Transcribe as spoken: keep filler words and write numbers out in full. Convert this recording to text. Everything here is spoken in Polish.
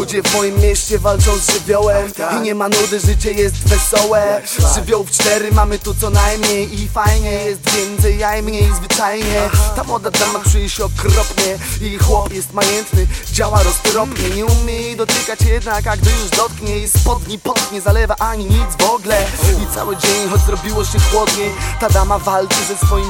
Ludzie w moim mieście walczą z żywiołem i nie ma nudy, życie jest wesołe. Żywiołów cztery mamy tu co najmniej i fajnie, jest więcej jaj, mniej zwyczajnie. Ta młoda dama czuje się okropnie i chłop jest majętny, działa roztropnie. Nie umie jej dotykać jednak, a gdy już dotknie jej spodni, pot nie zalewa ani nic w ogóle. I cały dzień, choć zrobiło się chłodniej, ta dama walczy ze swoim